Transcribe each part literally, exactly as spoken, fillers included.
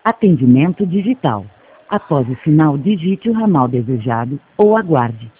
Atendimento digital. Após o sinal, digite o ramal desejado ou aguarde.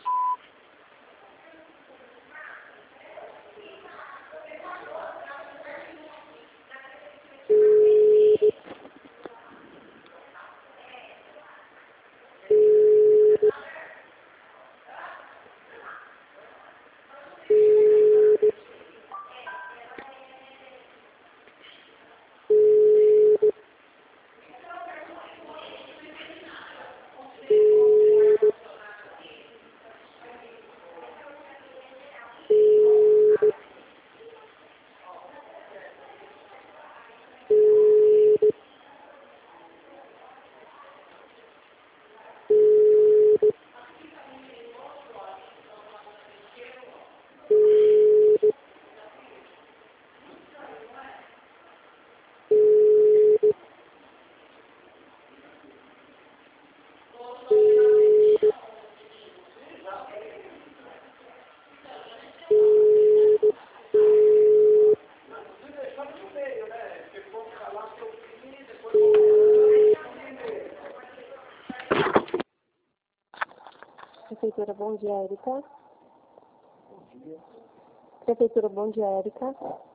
Prefeitura, bom dia, Érica. Bom dia. Prefeitura, bom dia, Érica.